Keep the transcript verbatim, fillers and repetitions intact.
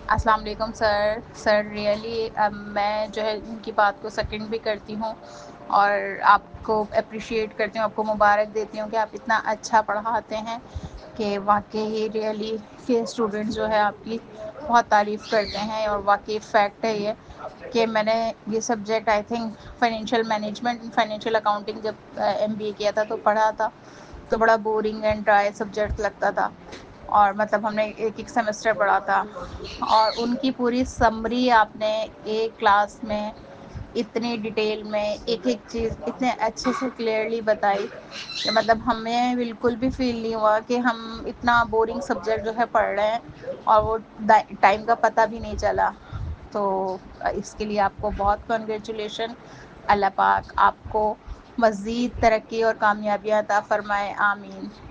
अस्सलाम वालेकुम sir. Sir really अ, मैं जो है इनकी बात को सेकंड भी करती हूँ और आपको एप्रिशिएट करती हूँ, आपको मुबारक देती हूँ कि आप इतना अच्छा पढ़ाते हैं कि वाक़ई ही रियली के स्टूडेंट्स जो है आपकी बहुत तारीफ़ करते हैं और वाक़ई फैक्ट है ये कि मैंने ये subject I think financial management and financial accounting जब अ, एमबीए किया था तो पढ़ा था, तो बड़ा बोरिंग एंड ड्राई सब्जेक्ट लगता था और मतलब हमने एक-एक सेमेस्टर पढ़ा था और उनकी पूरी समरी आपने एक क्लास में इतनी डिटेल में एक-एक चीज़ इतने अच्छे से क्लियरली बताई कि मतलब हमें बिल्कुल भी फ़ील नहीं हुआ कि हम इतना बोरिंग सब्जेक्ट जो है पढ़ रहे हैं और वो दा टाइम का पता भी नहीं चला। तो अ, इसके लिए आपको बहुत कांग्रेचुलेशन। अल्लाह पाक आपको मज़ीद तरक्की और कामयाबियाँ अता फ़रमाए, आमीन।